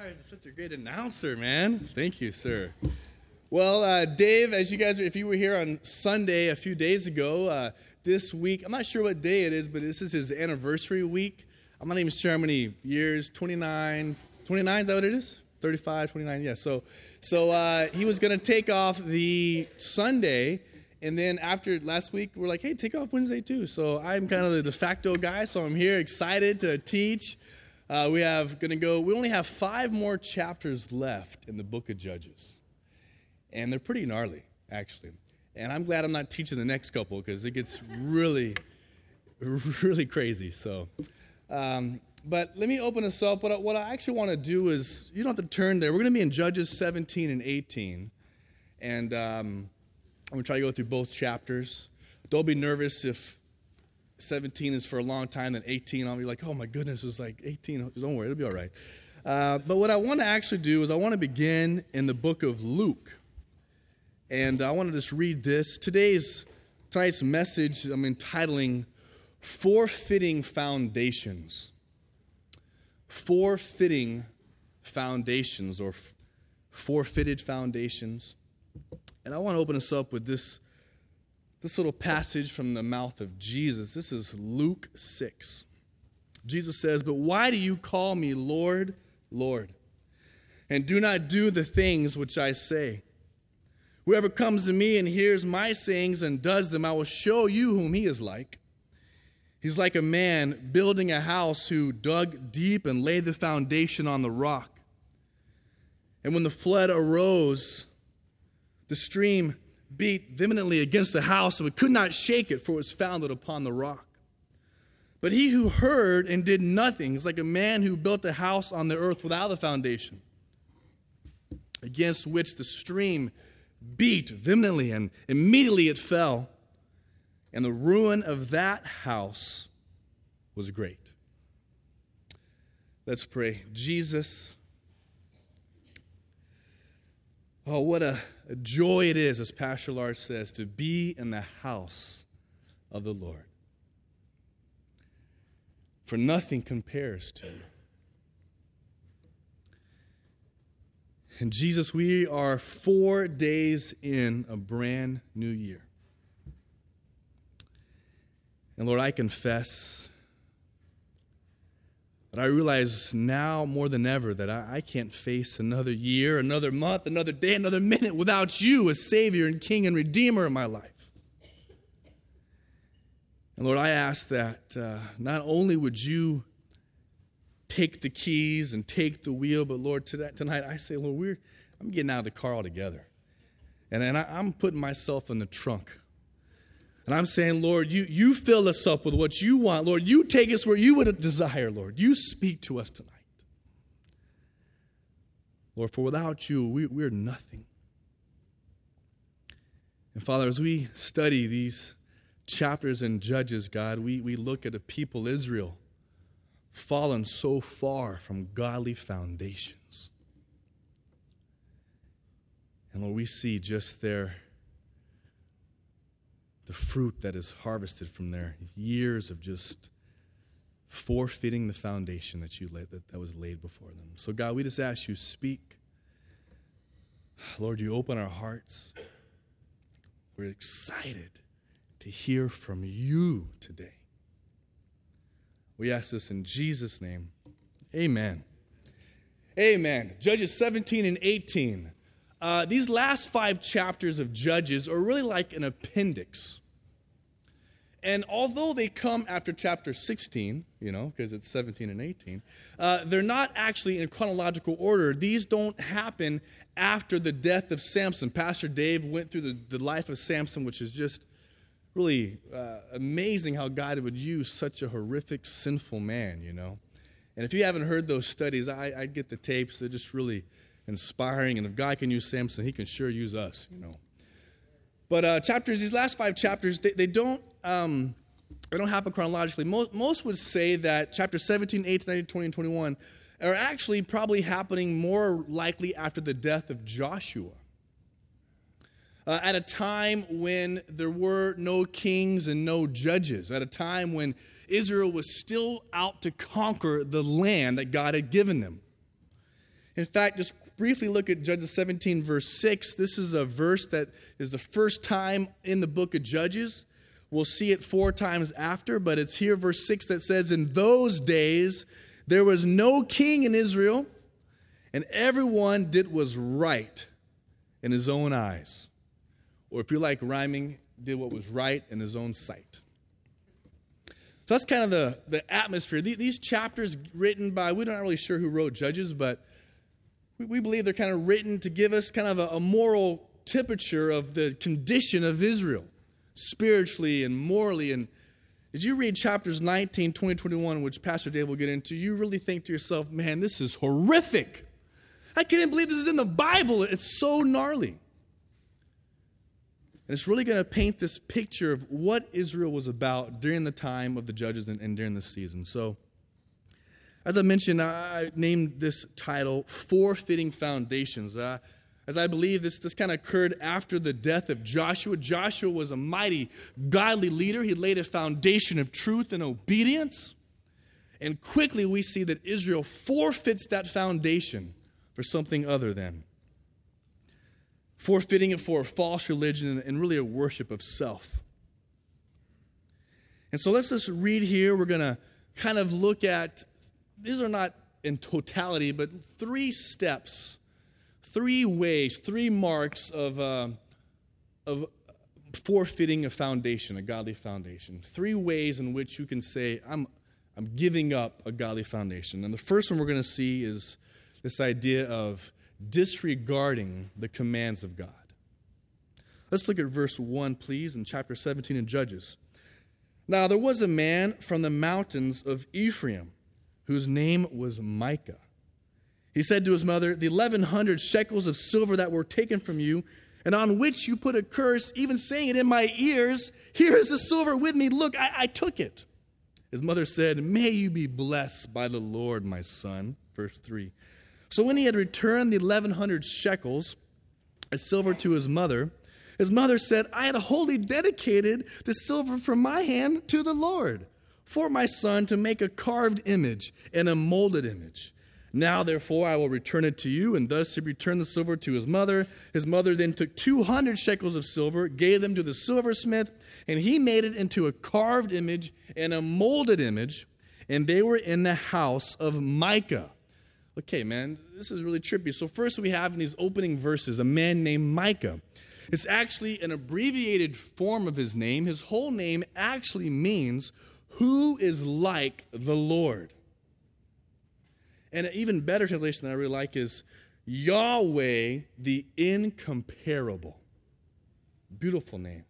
You're such a great announcer, man. Thank you, sir. Well, Dave, as you guys, if you were here on Sunday a few days ago, this week, I'm not sure what day it is, but this is his anniversary week. I'm not even sure how many years, 29, is that what it is? 35, 29, yeah. So he was going to take off the Sunday, and then after last week, we're like, hey, take off Wednesday too. So I'm kind of the de facto guy, so I'm here excited to teach. We only have 5 more chapters left in the book of Judges. And they're pretty gnarly, actually. And I'm glad I'm not teaching the next couple because it gets really, really crazy. So, but let me open this up. What I actually want to do is, you don't have to turn there. We're going to be in Judges 17 and 18. And I'm going to try to go through both chapters. Don't be nervous if 17 is for a long time, then 18, I'll be like, oh my goodness, it's like 18. Don't worry, it'll be all right. But what I want to actually do is I want to begin in the book of Luke. And I want to just read this. Tonight's message I'm entitling Forfeiting Foundations. Forfeiting Foundations, or forfeited foundations. And I want to open us up with this little passage from the mouth of Jesus. This is Luke 6. Jesus says, "But why do you call me Lord, Lord, and do not do the things which I say? Whoever comes to me and hears my sayings and does them, I will show you whom he is like. He's like a man building a house who dug deep and laid the foundation on the rock. And when the flood arose, the stream beat vehemently against the house, and we could not shake it, for it was founded upon the rock. But he who heard and did nothing is like a man who built a house on the earth without a foundation, against which the stream beat vehemently, and immediately it fell, and the ruin of that house was great." Let's pray. Jesus, oh, what a joy it is, as Pastor Lars says, to be in the house of the Lord. For nothing compares to you. And Jesus, we are 4 days in a brand new year. And Lord, I confess that I realize now more than ever that I can't face another year, another month, another day, another minute without you as Savior and King and Redeemer in my life. And Lord, I ask that not only would you take the keys and take the wheel, but Lord, tonight I say, Lord, I'm getting out of the car altogether. And I'm putting myself in the trunk. And I'm saying, Lord, you fill us up with what you want. Lord, you take us where you would desire, Lord. You speak to us tonight. Lord, for without you, we're nothing. And Father, as we study these chapters in Judges, God, we look at a people, Israel, fallen so far from godly foundations. And Lord, we see just the fruit that is harvested from their years of just forfeiting the foundation that was laid before them. So God, we just ask you, speak. Lord, you open our hearts. We're excited to hear from you today. We ask this in Jesus' name. Amen. Amen. Judges 17 and 18. These last 5 chapters of Judges are really like an appendix. And although they come after chapter 16, because it's 17 and 18, they're not actually in chronological order. These don't happen after the death of Samson. Pastor Dave went through the life of Samson, which is just really amazing how God would use such a horrific, sinful man, And if you haven't heard those studies, I get the tapes. They're just really inspiring. And if God can use Samson, he can sure use us, But these last 5 chapters, they don't happen chronologically. Most would say that chapter 17, 18, 19, 20, and 21 are actually probably happening more likely after the death of Joshua. At a time when there were no kings and no judges, at a time when Israel was still out to conquer the land that God had given them. In fact, just briefly look at Judges 17, verse 6. This is a verse that is the first time in the book of Judges. We'll see it 4 times after, but it's here, verse 6, that says, "In those days there was no king in Israel, and everyone did what was right in his own eyes." Or if you like rhyming, did what was right in his own sight. So that's kind of the atmosphere. These chapters written by, we're not really sure who wrote Judges, but we believe they're kind of written to give us kind of a moral temperature of the condition of Israel, spiritually and morally. And as you read chapters 19, 20, 21, which Pastor Dave will get into, you really think to yourself, man, this is horrific. I can't believe this is in the Bible. It's so gnarly. And it's really going to paint this picture of what Israel was about during the time of the Judges and during the season. So, as I mentioned, I named this title, Four Fitting Foundations. As I believe this kind of occurred after the death of Joshua. Joshua was a mighty, godly leader. He laid a foundation of truth and obedience. And quickly we see that Israel forfeits that foundation for something other than. Forfeiting it for a false religion and really a worship of self. And so let's just read here. We're going to kind of look at, these are not in totality, but 3 steps, 3 ways, 3 marks of forfeiting a foundation, a godly foundation. 3 ways in which you can say, I'm giving up a godly foundation. And the first one we're going to see is this idea of disregarding the commands of God. Let's look at verse 1, please, in chapter 17 in Judges. "Now there was a man from the mountains of Ephraim, whose name was Micah. He said to his mother, 'The 1,100 shekels of silver that were taken from you, and on which you put a curse, even saying it in my ears, here is the silver with me. Look, I took it.' His mother said, 'May you be blessed by the Lord, my son.'" Verse 3. "So when he had returned the 1,100 shekels of silver to his mother said, 'I had wholly dedicated the silver from my hand to the Lord for my son to make a carved image and a molded image. Now, therefore, I will return it to you.' And thus he returned the silver to his mother. His mother then took 200 shekels of silver, gave them to the silversmith, and he made it into a carved image and a molded image, and they were in the house of Micah." Okay, man, this is really trippy. So first we have in these opening verses a man named Micah. It's actually an abbreviated form of his name. His whole name actually means, "Who is like the Lord?" And an even better translation that I really like is, "Yahweh the Incomparable." Beautiful name.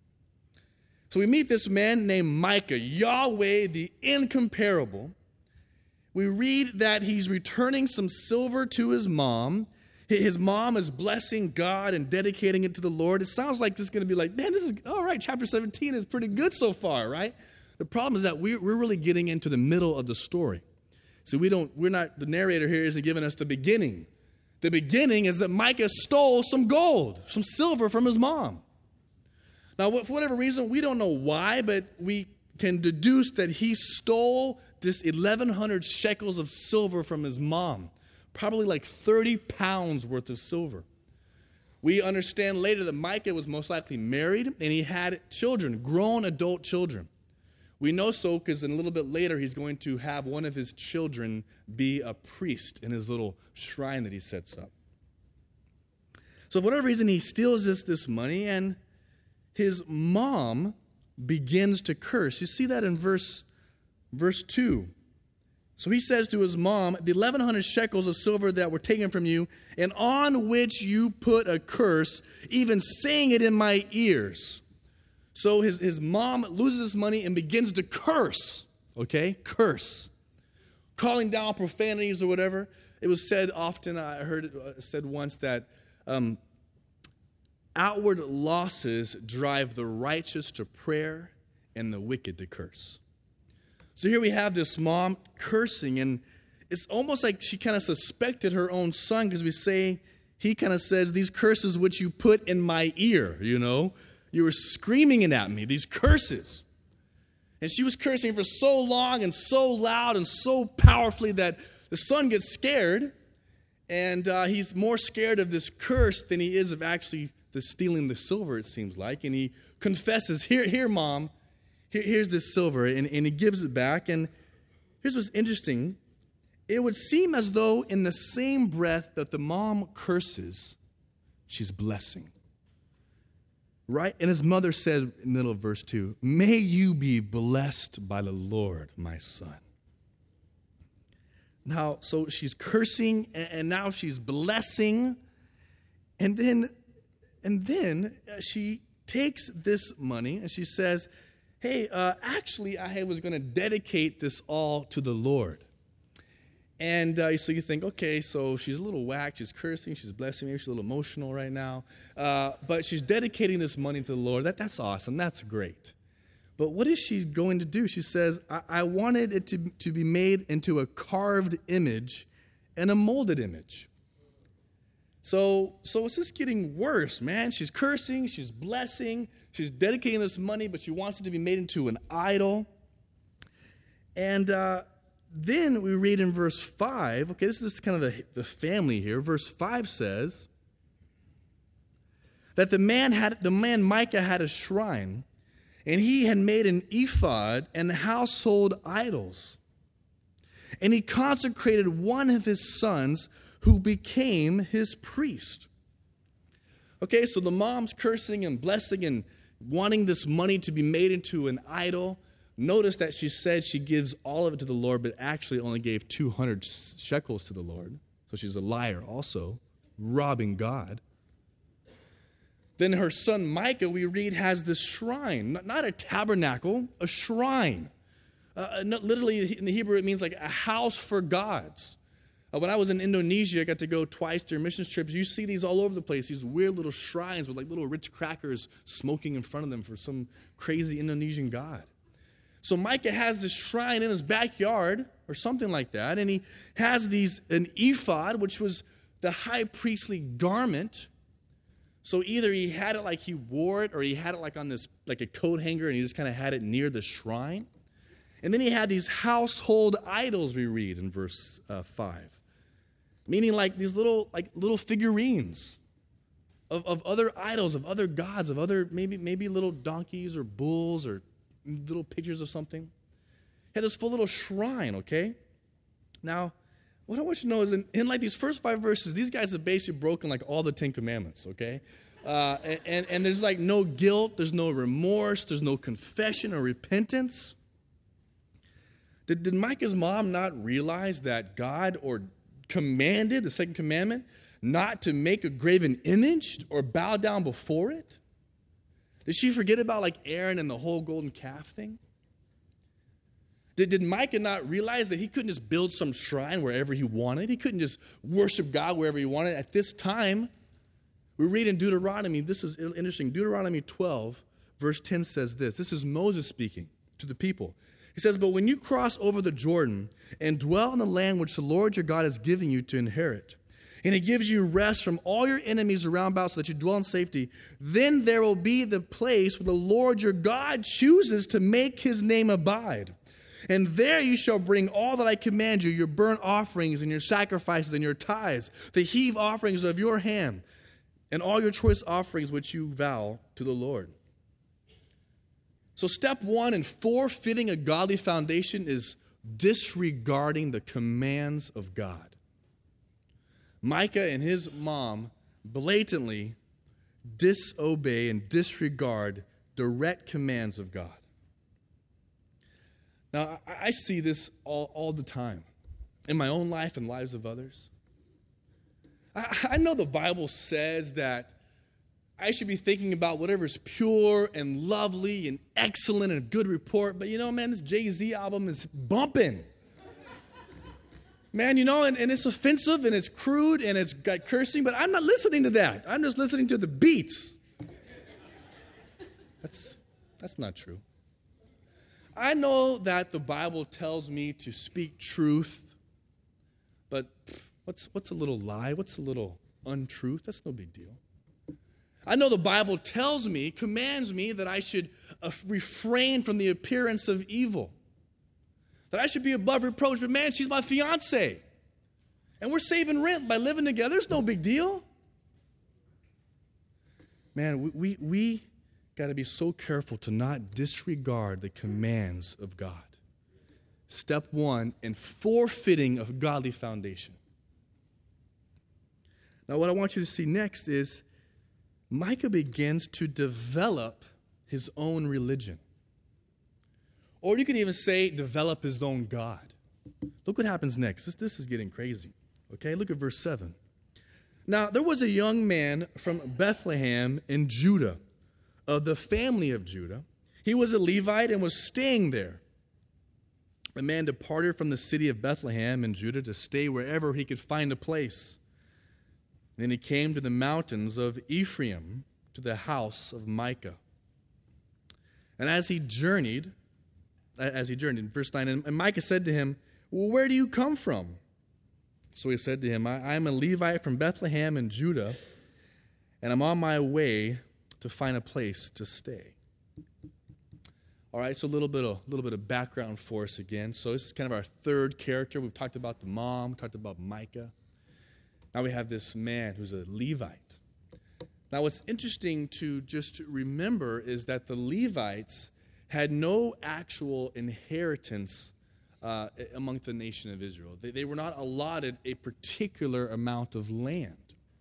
So we meet this man named Micah, Yahweh the Incomparable. We read that he's returning some silver to his mom. His mom is blessing God and dedicating it to the Lord. It sounds like this is going to be like, man, this is all right. Chapter 17 is pretty good so far, right? The problem is that we're really getting into the middle of the story. So the narrator here isn't giving us the beginning. The beginning is that Micah stole some gold, some silver from his mom. Now, for whatever reason, we don't know why, but we can deduce that he stole this 1,100 shekels of silver from his mom, probably like 30 pounds worth of silver. We understand later that Micah was most likely married and he had children, grown adult children. We know so because a little bit later he's going to have one of his children be a priest in his little shrine that he sets up. So for whatever reason, he steals this money, and his mom begins to curse. You see that in verse 2. So he says to his mom, "The 1,100 shekels of silver that were taken from you, and on which you put a curse, even saying it in my ears." So his mom loses his money and begins to curse, okay? Curse. Calling down profanities or whatever. It was said often, I heard it said once that outward losses drive the righteous to prayer and the wicked to curse. So here we have this mom cursing, and it's almost like she kind of suspected her own son, because he kind of says, "These curses which you put in my ear, you were screaming it at me, these curses." And she was cursing for so long and so loud and so powerfully that the son gets scared, And he's more scared of this curse than he is of actually stealing the silver, it seems like. And he confesses, here, Mom, here's this silver. And he gives it back. And here's what's interesting. It would seem as though in the same breath that the mom curses, she's blessing. Right? And his mother said in the middle of verse 2, "May you be blessed by the Lord, my son." Now, so she's cursing, and now she's blessing. And then she takes this money and she says, "Hey, actually, I was going to dedicate this all to the Lord." And so you think, okay, so she's a little whacked, she's cursing, she's blessing, maybe she's a little emotional right now. But she's dedicating this money to the Lord. That's awesome, that's great. But what is she going to do? She says, I wanted it to be made into a carved image and a molded image. So it's just getting worse, man. She's cursing, she's blessing, she's dedicating this money, but she wants it to be made into an idol. And then we read in verse 5, okay, this is kind of the family here. Verse 5 says that the man Micah had a shrine, and he had made an ephod and household idols. And he consecrated one of his sons who became his priest. Okay, so the mom's cursing and blessing and wanting this money to be made into an idol. Notice that she said she gives all of it to the Lord, but actually only gave 200 shekels to the Lord. So she's a liar also, robbing God. Then her son Micah, we read, has this shrine. Not a tabernacle, a shrine. Literally, in the Hebrew, it means like a house for gods. When I was in Indonesia, I got to go twice during missions trips. You see these all over the place, these weird little shrines with like little Ritz crackers smoking in front of them for some crazy Indonesian god. So Micah has this shrine in his backyard or something like that, and he has an ephod, which was the high priestly garment. So either he had it like he wore it, or he had it like on this, like a coat hanger, and he just kind of had it near the shrine. And then he had these household idols, we read in verse 5. Meaning like these little figurines of other idols, of other gods, of other maybe little donkeys or bulls or little pictures of something. He had this full little shrine, okay? Now, what I want you to know is in like these first 5 verses, these guys have basically broken like all the 10 commandments, okay? And there's like no guilt, there's no remorse, there's no confession or repentance. Did Micah's mom not realize that God commanded, the second commandment, not to make a graven image or bow down before it? Did she forget about like Aaron and the whole golden calf thing? Did Micah not realize that he couldn't just build some shrine wherever he wanted? He couldn't just worship God wherever he wanted. At this time, we read in Deuteronomy, this is interesting, Deuteronomy 12, verse 10 says this. This is Moses speaking to the people. He says, "But when you cross over the Jordan and dwell in the land which the Lord your God is giving you to inherit, and he gives you rest from all your enemies around about so that you dwell in safety, then there will be the place where the Lord your God chooses to make his name abide. And there you shall bring all that I command you, your burnt offerings and your sacrifices and your tithes, the heave offerings of your hand, and all your choice offerings which you vow to the Lord." So step 1 in forfeiting a godly foundation is disregarding the commands of God. Micah and his mom blatantly disobey and disregard direct commands of God. Now, I see this all the time in my own life and lives of others. I know the Bible says that I should be thinking about whatever's pure and lovely and excellent and a good report. But man, this Jay-Z album is bumping. Man, and it's offensive and it's crude and it's got cursing, but I'm not listening to that. I'm just listening to the beats. That's not true. I know that the Bible tells me to speak truth, but what's a little lie? What's a little untruth? That's no big deal. I know the Bible commands me that I should refrain from the appearance of evil. That I should be above reproach. But man, she's my fiance. And we're saving rent by living together. It's no big deal. Man, we got to be so careful to not disregard the commands of God. Step one in forfeiting a godly foundation. Now, what I want you to see next is Micah begins to develop his own religion. Or you could even say develop his own God. Look what happens next. This is getting crazy. Okay, look at verse 7. Now, there was a young man from Bethlehem in Judah, of the family of Judah. He was a Levite and was staying there. The man departed from the city of Bethlehem in Judah to stay wherever he could find a place. Then he came to the mountains of Ephraim, to the house of Micah. And as he journeyed, verse 9, and Micah said to him, well, where do you come from? So he said to him, I am a Levite from Bethlehem in Judah, and I'm on my way to find a place to stay. All right, so a little bit of background for us again. So this is kind of our third character. We've talked about the mom, talked about Micah. Now we have this man who's a Levite. Now what's interesting to just remember is that the Levites had no actual inheritance among the nation of Israel. They were not allotted a particular amount of land.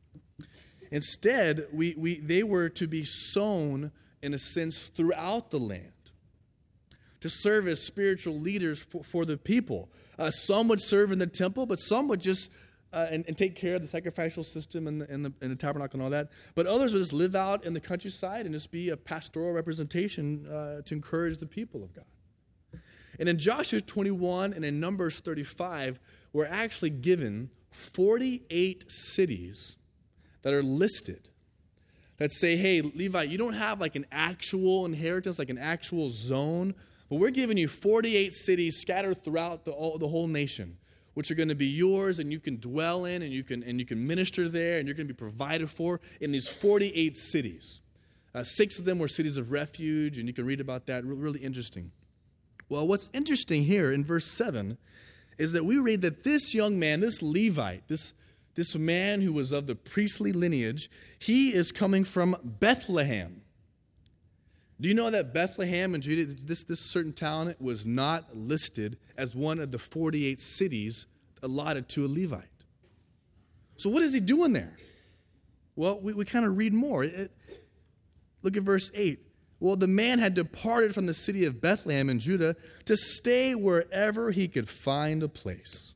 Instead, they were to be sown, in a sense, throughout the land, to serve as spiritual leaders for the people. Some would serve in the temple, but some would just and take care of the sacrificial system and the tabernacle and all that. But others would just live out in the countryside and just be a pastoral representation to encourage the people of God. And in Joshua 21 and in Numbers 35, we're actually given 48 cities that are listed that say, hey, Levi, you don't have like an actual inheritance, like an actual zone, but we're giving you 48 cities scattered throughout the whole nation, which are going to be yours, and you can dwell in, and you can minister there, and you're going to be provided for in these 48 cities. 6 of them were cities of refuge, and you can read about that. Really interesting. Well, what's interesting here in verse 7 is that we read that this young man, this Levite, this man who was of the priestly lineage, he is coming from Bethlehem. Do you know that Bethlehem in Judah, this certain town, was not listed as one of the 48 cities allotted to a Levite? So what is he doing there? Well, we kind of read more. Look at verse 8. Well, the man had departed from the city of Bethlehem in Judah to stay wherever he could find a place.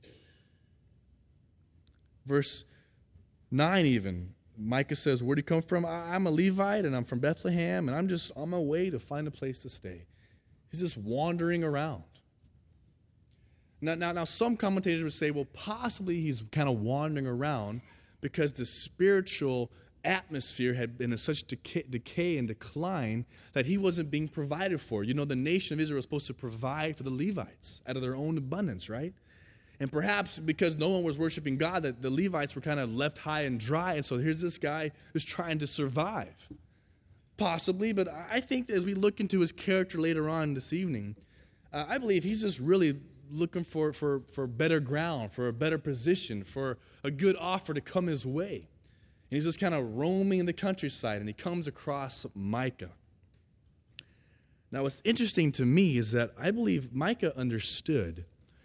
Verse 9 even, Micah says, where do you come from? I'm a Levite, and I'm from Bethlehem, and I'm just on my way to find a place to stay. He's just wandering around. Now, some commentators would say, well, possibly he's kind of wandering around because the spiritual atmosphere had been in such decay and decline that he wasn't being provided for. You know, the nation of Israel was supposed to provide for the Levites out of their own abundance, right? And perhaps because no one was worshiping God, that the Levites were kind of left high and dry, and so here's this guy who's trying to survive. Possibly, but I think that as we look into his character later on this evening, I believe he's just really looking for better ground, for a better position, for a good offer to come his way. And he's just kind of roaming in the countryside, and he comes across Micah. Now, what's interesting to me is that I believe Micah understood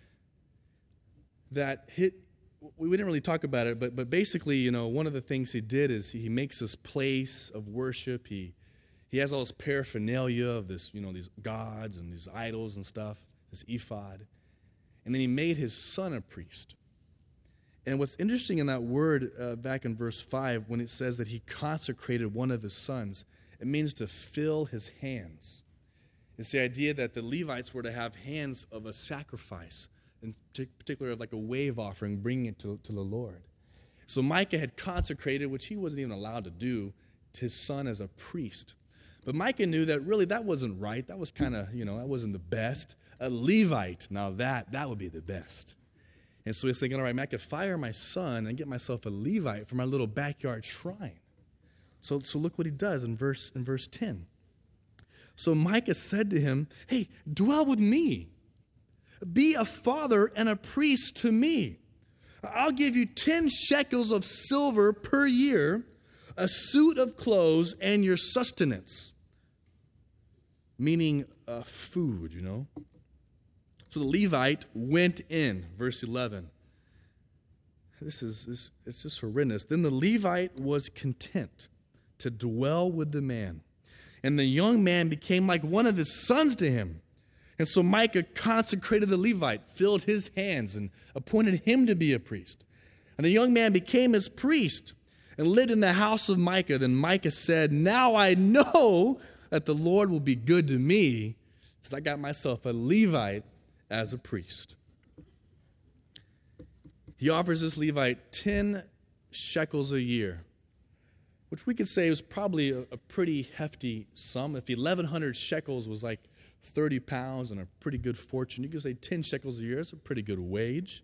that we didn't really talk about it, but basically, you know, one of the things he did is he makes this place of worship. He has all this paraphernalia of this, you know, these gods and these idols and stuff, this ephod. And then he made his son a priest. And what's interesting in that word back in verse 5, when it says that he consecrated one of his sons, it means to fill his hands. It's the idea that the Levites were to have hands of a sacrifice, in particular like a wave offering, bringing it to the Lord. So Micah had consecrated, which he wasn't even allowed to do, to his son as a priest. But Micah knew that really that wasn't right. That was kind of, you know, that wasn't the best. A Levite, now that would be the best. And so he's thinking, all right, I could fire my son and get myself a Levite for my little backyard shrine. So look what he does in verse 10. So Micah said to him, hey, dwell with me. Be a father and a priest to me. I'll give you 10 shekels of silver per year, a suit of clothes, and your sustenance. Meaning food, you know. So the Levite went in, verse 11. It's just horrendous. Then the Levite was content to dwell with the man. And the young man became like one of his sons to him. And so Micah consecrated the Levite, filled his hands, and appointed him to be a priest. And the young man became his priest and lived in the house of Micah. Then Micah said, now I know that the Lord will be good to me, because I got myself a Levite as a priest. He offers this Levite 10 shekels a year, which we could say was probably a pretty hefty sum. If 1,100 shekels was like 30 pounds and a pretty good fortune, you could say 10 shekels a year is a pretty good wage.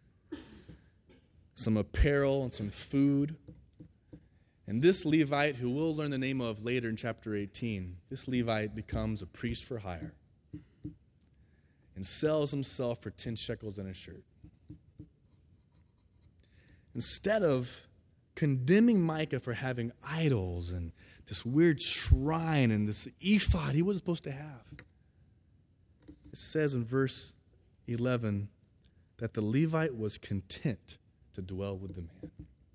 Some apparel and some food. And this Levite, who we'll learn the name of later in chapter 18, this Levite becomes a priest for hire and sells himself for 10 shekels and a shirt. Instead of condemning Micah for having idols and this weird shrine and this ephod he wasn't supposed to have, it says in verse 11 that the Levite was content to dwell with the man.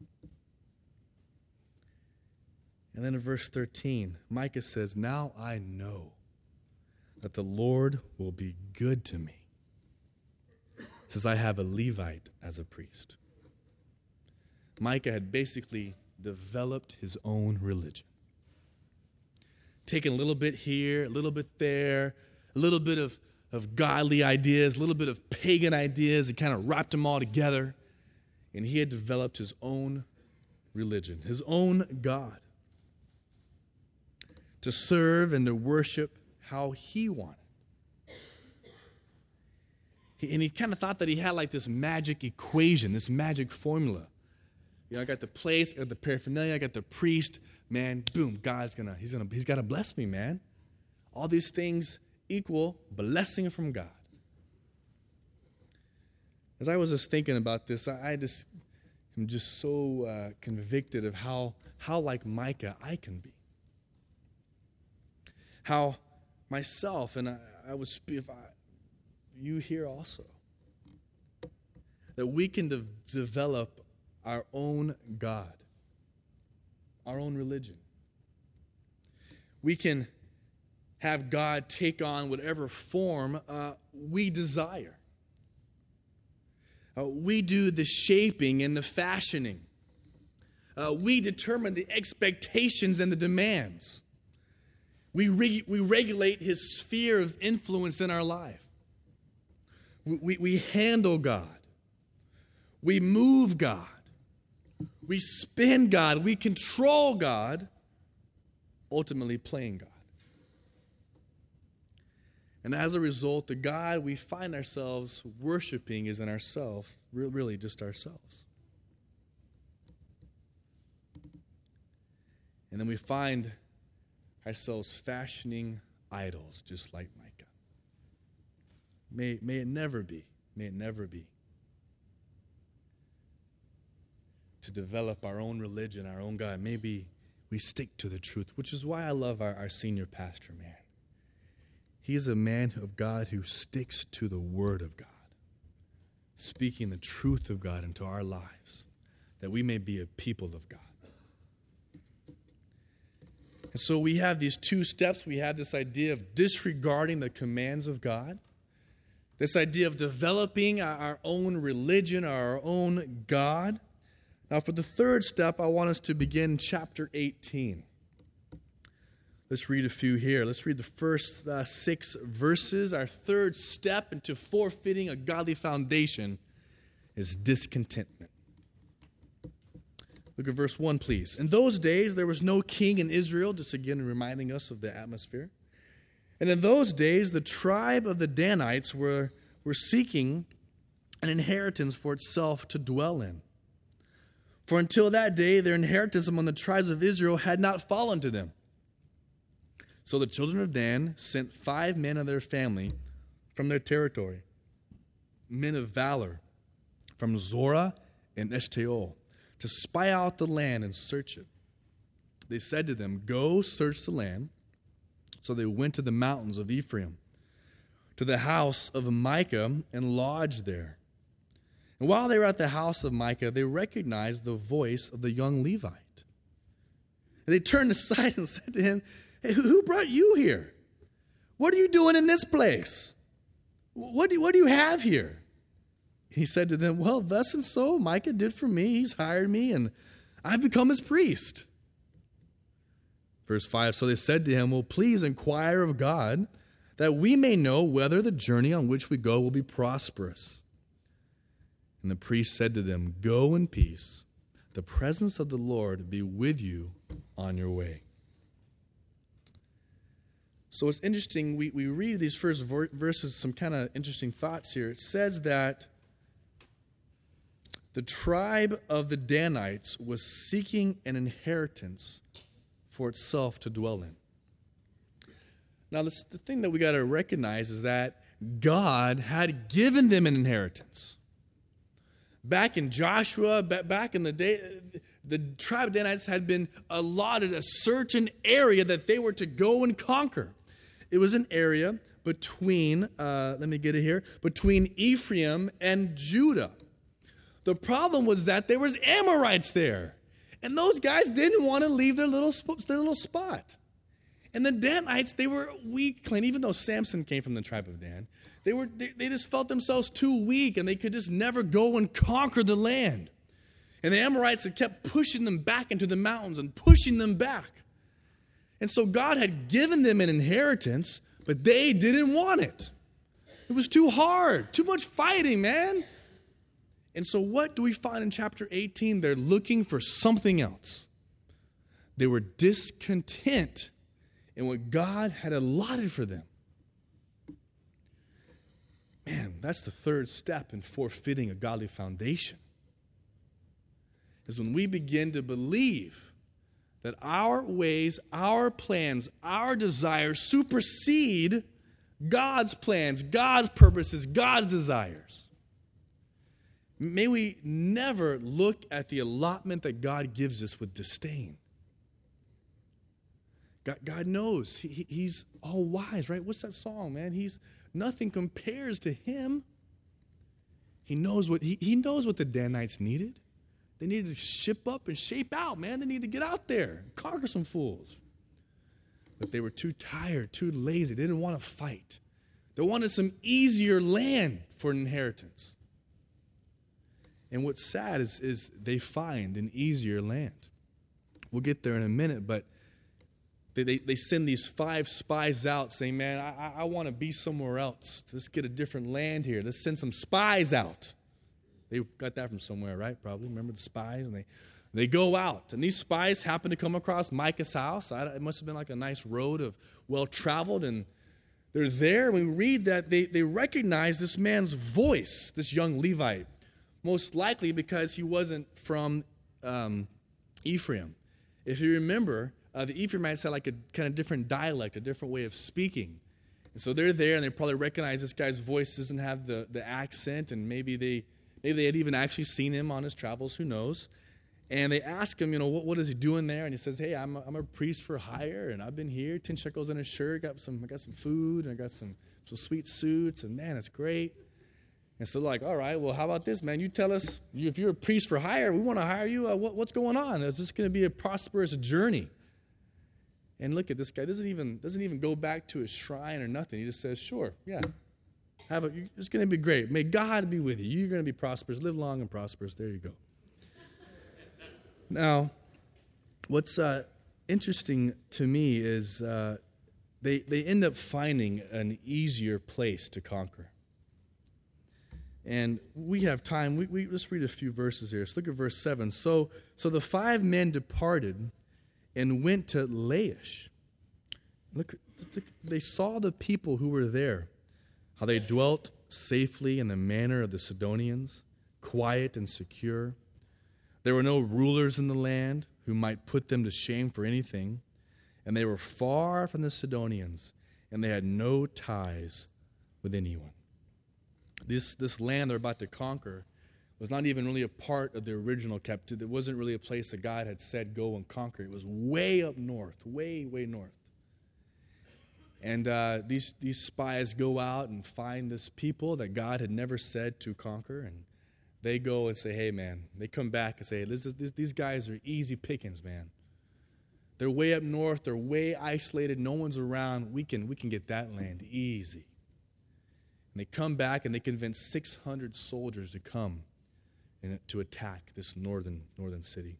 And then in verse 13, Micah says, now I know that the Lord will be good to me. He says, I have a Levite as a priest. Micah had basically developed his own religion. Taken a little bit here, a little bit there, a little bit of godly ideas, a little bit of pagan ideas, and kind of wrapped them all together. And he had developed his own religion, his own God, to serve and to worship how he wanted. And he kind of thought that he had like this magic equation, this magic formula. You know, I got the place, I got the paraphernalia, I got the priest. Man, boom, he's got to bless me, man. All these things equal blessing from God. As I was just thinking about this, I'm just so convicted of how like Micah I can be. How myself, and I would speak, you here also, that we can develop our own God, our own religion. We can have God take on whatever form we desire. We do the shaping and the fashioning. We determine the expectations and the demands. We regulate his sphere of influence in our life. We handle God. We move God. We spin God. We control God, ultimately playing God. And as a result, the God we find ourselves worshiping is in ourselves, really just ourselves. And then we find ourselves fashioning idols just like Micah. May it never be. May it never be. To develop our own religion, our own God. Maybe we stick to the truth, which is why I love our senior pastor, man. He's a man of God who sticks to the Word of God, speaking the truth of God into our lives, that we may be a people of God. And so we have these two steps. We have this idea of disregarding the commands of God, this idea of developing our own religion, our own God. Now, for the third step, I want us to begin chapter 18. Let's read a few here. Let's read the first 6 verses. Our third step into forfeiting a godly foundation is discontentment. Look at verse 1, please. In those days, there was no king in Israel, just again reminding us of the atmosphere. And in those days, the tribe of the Danites were seeking an inheritance for itself to dwell in. For until that day, their inheritance among the tribes of Israel had not fallen to them. So the children of Dan sent 5 men of their family from their territory, men of valor, from Zorah and Eshtaol, to spy out the land and search it. They said to them, "Go search the land." So they went to the mountains of Ephraim, to the house of Micah, and lodged there. And while they were at the house of Micah, they recognized the voice of the young Levite. And they turned aside and said to him, "Hey, who brought you here? What are you doing in this place? What do you have here?" He said to them, "Well, thus and so Micah did for me. He's hired me, and I've become his priest." Verse 5, so they said to him, "Well, please inquire of God, that we may know whether the journey on which we go will be prosperous." And the priest said to them, "Go in peace. The presence of the Lord be with you on your way." So it's interesting, we read these first verses, some kind of interesting thoughts here. It says that the tribe of the Danites was seeking an inheritance for itself to dwell in. Now, the thing that we got to recognize is that God had given them an inheritance. Back in Joshua, back in the day, the tribe of Danites had been allotted a certain area that they were to go and conquer. It was an area between, between Ephraim and Judah. The problem was that there was Amorites there. And those guys didn't want to leave their little spot. And the Danites, they were weak. Even though Samson came from the tribe of Dan, they just felt themselves too weak, and they could just never go and conquer the land. And the Amorites had kept pushing them back into the mountains and pushing them back. And so God had given them an inheritance, but they didn't want it. It was too hard, too much fighting, man. And so what do we find in chapter 18? They're looking for something else. They were discontent in what God had allotted for them. Man, that's the third step in forfeiting a godly foundation. Is when we begin to believe that our ways, our plans, our desires supersede God's plans, God's purposes, God's desires. May we never look at the allotment that God gives us with disdain. God knows. He's all wise, right? What's that song, man? Nothing compares to him. He knows what the Danites needed. They needed to ship up and shape out, man. They needed to get out there and conquer some fools. But they were too tired, too lazy. They didn't want to fight. They wanted some easier land for an inheritance. And what's sad is they find an easier land. We'll get there in a minute, but they send these 5 spies out saying, "Man, I want to be somewhere else. Let's get a different land here. Let's send some spies out." They got that from somewhere, right? Probably. Remember the spies? And they go out. And these spies happen to come across Micah's house. It must have been like a nice road of well-traveled. And they're there. And we read that they recognize this man's voice, this young Levite. Most likely because he wasn't from Ephraim. If you remember, the Ephraimites had like a kind of different dialect, a different way of speaking. And so they're there, and they probably recognize this guy's voice doesn't have the accent, and maybe they had even actually seen him on his travels, who knows. And they ask him, what is he doing there? And he says, "Hey, I'm a priest for hire, and I've been here, 10 shekels in a shirt, I got some food, and I got some sweet suits, and man, it's great." And so they're like, "All right, well, how about this, man? You tell us, if you're a priest for hire, we want to hire you. What's going on? Is this going to be a prosperous journey?" And look at this guy. Doesn't even go back to his shrine or nothing. He just says, "Sure, yeah. It's going to be great. May God be with you. You're going to be prosperous. Live long and prosperous." There you go. Now, what's interesting to me is they end up finding an easier place to conquer. And we have time. We let's read a few verses here. Let's look at verse 7. So the 5 men departed and went to Laish. Look, they saw the people who were there, how they dwelt safely in the manner of the Sidonians, quiet and secure. There were no rulers in the land who might put them to shame for anything, and they were far from the Sidonians, and they had no ties with anyone. This land they're about to conquer was not even really a part of the original captivity. It wasn't really a place that God had said go and conquer. It was way up north, way, way north. And these spies go out and find this people that God had never said to conquer, and they go and say, hey, man, they come back and say, these guys are easy pickings, man. They're way up north. They're way isolated. No one's around. We can get that land easy. And they come back and they convince 600 soldiers to come and to attack this northern city.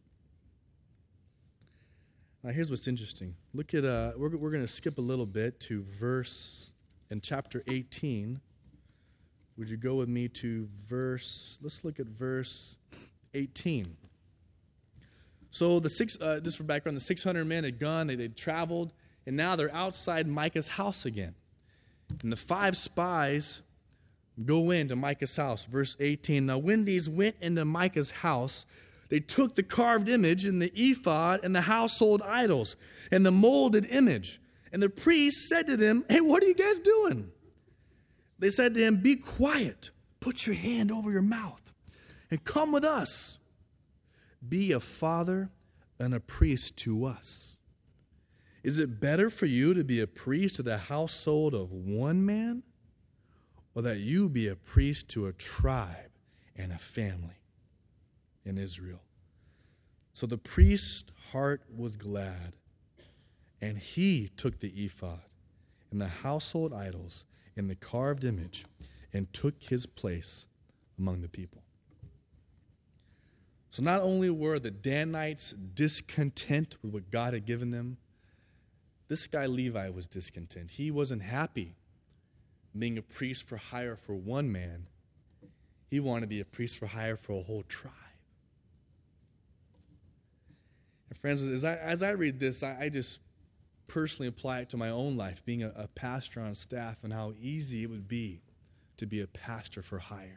Now, here's what's interesting. Look at we're going to skip a little bit to verse in chapter 18. Would you go with me to let's look at verse 18. So just for background, the 600 men had gone, they'd traveled, and now they're outside Micah's house again. And the 5 spies go into Micah's house. Verse 18, now when these went into Micah's house, they took the carved image and the ephod and the household idols and the molded image. And the priest said to them, hey, what are you guys doing? They said to him, be quiet, put your hand over your mouth, and come with us. Be a father and a priest to us. Is it better for you to be a priest to the household of one man, or that you be a priest to a tribe and a family in Israel? So the priest's heart was glad, and he took the ephod and the household idols and the carved image and took his place among the people. So not only were the Danites discontent with what God had given them, this guy Levi was discontent. He wasn't happy being a priest for hire for one man. He wanted to be a priest for hire for a whole tribe. And friends, as I read this, I just personally apply it to my own life, being a pastor on staff, and how easy it would be to be a pastor for hire.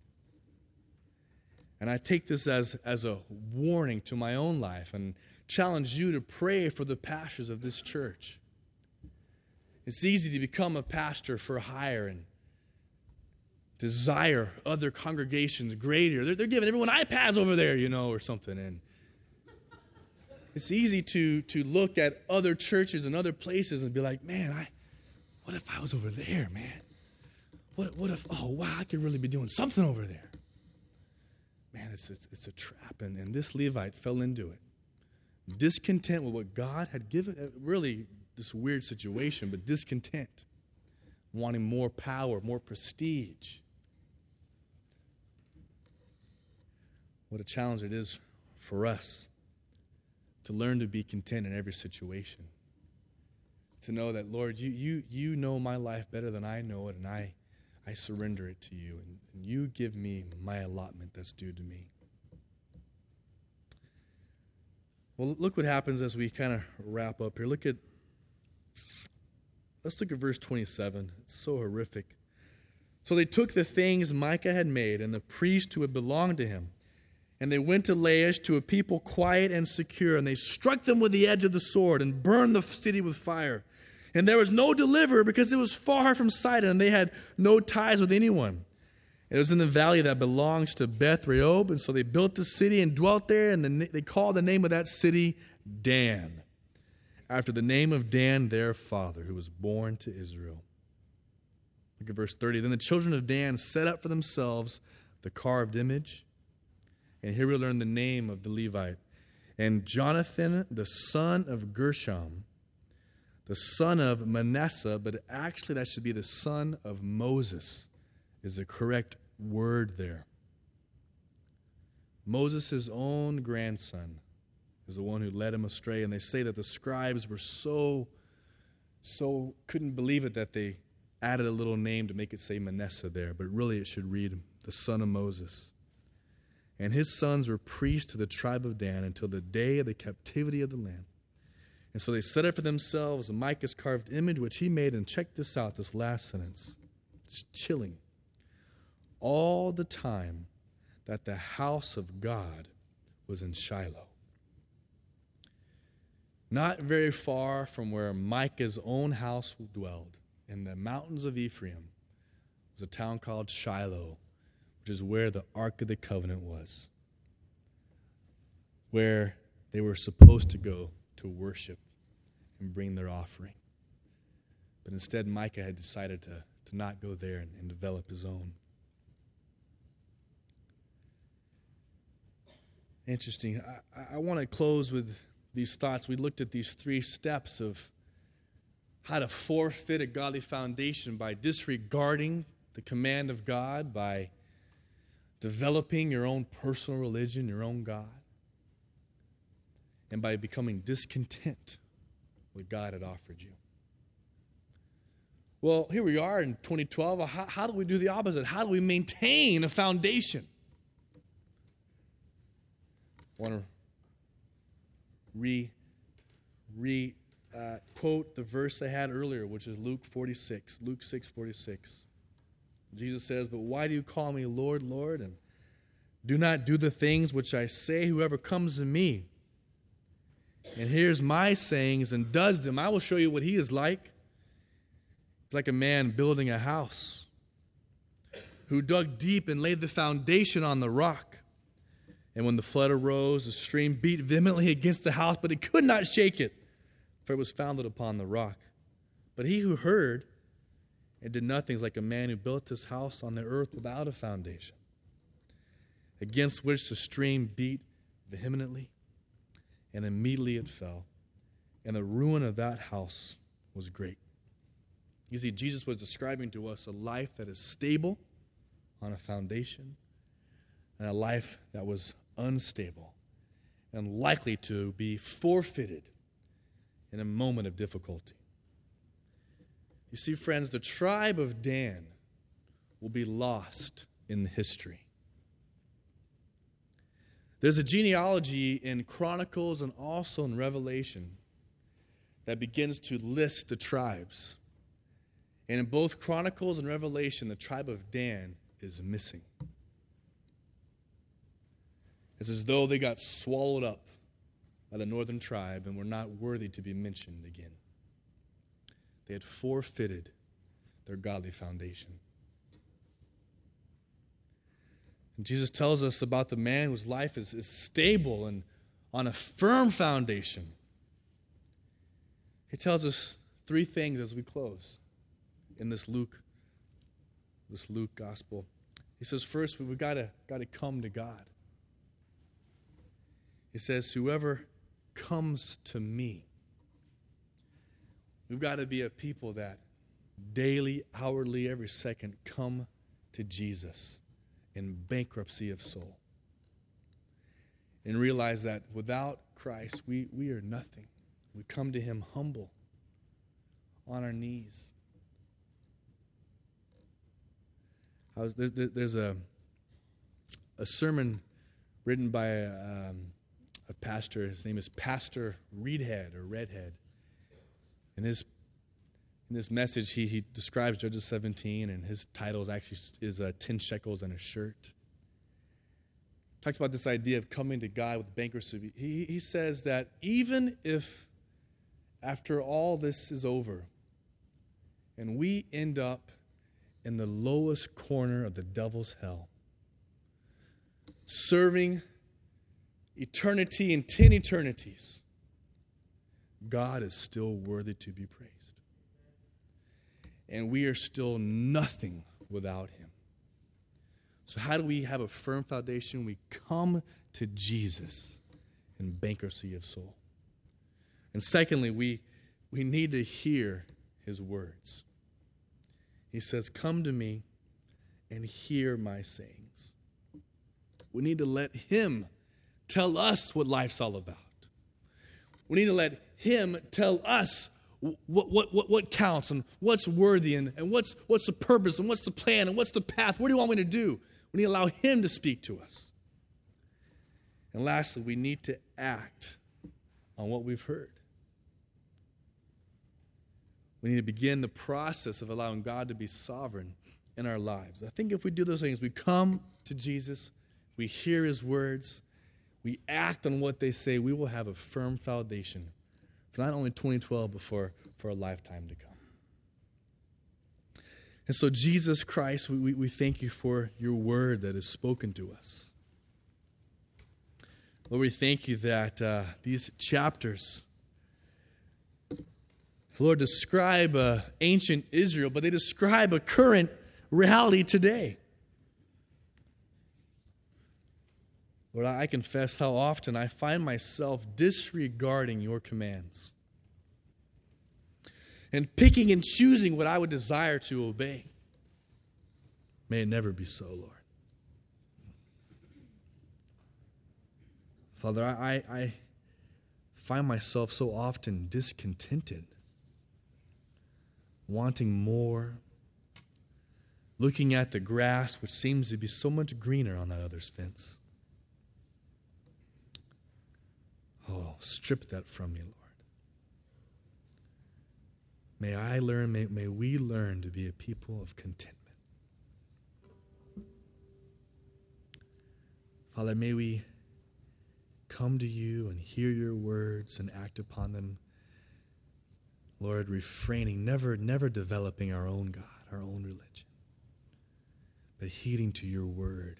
And I take this as a warning to my own life and challenge you to pray for the pastors of this church. It's easy to become a pastor for hire and desire other congregations greater. They're giving everyone iPads over there, or something. And it's easy to look at other churches and other places and be like, man, what if I was over there, man? What if, oh, wow, I could really be doing something over there. Man, it's a trap, and this Levite fell into it. Discontent with what God had given, really this weird situation, but discontent, wanting more power, more prestige. What a challenge it is for us to learn to be content in every situation. To know that, Lord, you know my life better than I know it, and I surrender it to you, and you give me my allotment that's due to me. Well, look what happens as we kind of wrap up here. Let's look at verse 27. It's so horrific. So they took the things Micah had made and the priest who had belonged to him, and they went to Laish, to a people quiet and secure, and they struck them with the edge of the sword and burned the city with fire. And there was no deliverer because it was far from Sidon, and they had no ties with anyone. It was in the valley that belongs to Beth Rehob, and so they built the city and dwelt there, and they called the name of that city Dan, after the name of Dan, their father, who was born to Israel. Look at verse 30. Then the children of Dan set up for themselves the carved image, and here we learn the name of the Levite. And Jonathan, the son of Gershom, the son of Manasseh, but actually that should be the son of Moses, is the correct word there. Moses' own grandson is the one who led him astray, and they say that the scribes were so couldn't believe it that they added a little name to make it say Manasseh there, but really it should read the son of Moses. And his sons were priests to the tribe of Dan until the day of the captivity of the land. And so they set up for themselves Micah's carved image, which he made. And check this out, this last sentence. It's chilling. All the time that the house of God was in Shiloh. Not very far from where Micah's own house dwelled, in the mountains of Ephraim, was a town called Shiloh, which is where the Ark of the Covenant was, where they were supposed to go to worship and bring their offering. But instead, Micah had decided to not go there and develop his own. Interesting. I want to close with these thoughts. We looked at these 3 steps of how to forfeit a godly foundation by disregarding the command of God, by developing your own personal religion, your own God, and by becoming discontent with what God had offered you. Well, here we are in 2012. How do we do the opposite? How do we maintain a foundation? I want to quote the verse I had earlier, which is Luke 6:46. Jesus says, "But why do you call me Lord, Lord, and do not do the things which I say? Whoever comes to me and hears my sayings and does them, I will show you what he is like. It's like a man building a house who dug deep and laid the foundation on the rock. And when the flood arose, the stream beat vehemently against the house, but it could not shake it, for it was founded upon the rock. But he who heard and did nothing is like a man who built his house on the earth without a foundation, against which the stream beat vehemently, and immediately it fell, and the ruin of that house was great." You see, Jesus was describing to us a life that is stable on a foundation and a life that was unstable and likely to be forfeited in a moment of difficulty. You see, friends, the tribe of Dan will be lost in history. There's a genealogy in Chronicles and also in Revelation that begins to list the tribes. And in both Chronicles and Revelation, the tribe of Dan is missing. It's as though they got swallowed up by the northern tribe and were not worthy to be mentioned again. They had forfeited their godly foundation. And Jesus tells us about the man whose life is stable and on a firm foundation. He tells us 3 things as we close in this Luke gospel. He says, first, we've got to come to God. He says, "Whoever comes to me." We've got to be a people that daily, hourly, every second come to Jesus in bankruptcy of soul. And realize that without Christ, we are nothing. We come to him humble, on our knees. There's a sermon written by a pastor. His name is Pastor Reedhead or Redhead. In this message, he describes Judges 17, and his title is 10 shekels and a shirt. Talks about this idea of coming to God with bankruptcy. He says that even if after all this is over and we end up in the lowest corner of the devil's hell, serving eternity and 10 eternities, God is still worthy to be praised. And we are still nothing without him. So how do we have a firm foundation? We come to Jesus in bankruptcy of soul. And secondly, we need to hear his words. He says, "Come to me and hear my sayings." We need to let him tell us what life's all about. We need to let him tell us what counts and what's worthy and what's the purpose and what's the plan and what's the path. What do you want me to do? We need to allow him to speak to us. And lastly, we need to act on what we've heard. We need to begin the process of allowing God to be sovereign in our lives. I think if we do those things, we come to Jesus, we hear his words, we act on what they say, we will have a firm foundation for not only 2012, but for a lifetime to come. And so, Jesus Christ, we thank you for your word that is spoken to us. Lord, we thank you that these chapters, Lord, describe ancient Israel, but they describe a current reality today. Lord, I confess how often I find myself disregarding your commands and picking and choosing what I would desire to obey. May it never be so, Lord. Father, I find myself so often discontented, wanting more, looking at the grass, which seems to be so much greener on that other's fence. Oh, strip that from me, Lord. May we learn to be a people of contentment. Father, may we come to you and hear your words and act upon them. Lord, refraining, never developing our own God, our own religion, but heeding to your word.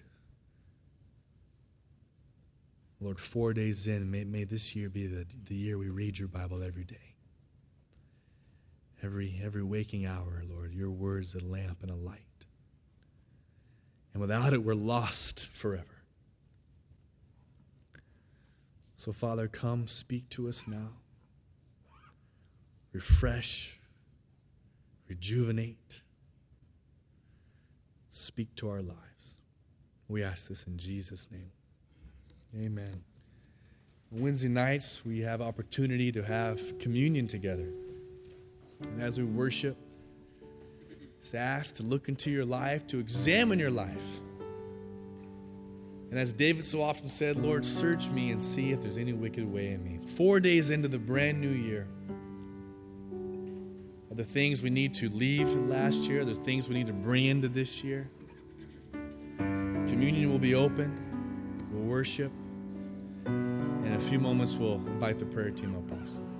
Lord, 4 days in, may this year be the year we read your Bible every day. Every waking hour, Lord, your word's a lamp and a light. And without it, we're lost forever. So, Father, come speak to us now. Refresh, rejuvenate, speak to our lives. We ask this in Jesus' name. Amen. Wednesday nights, we have opportunity to have communion together. And as we worship, it's asked to look into your life, to examine your life. And as David so often said, Lord, search me and see if there's any wicked way in me. 4 days into the brand new year, are there things we need to leave last year? Are there things we need to bring into this year? Communion will be open. We'll worship. In a few moments, we'll invite the prayer team up also.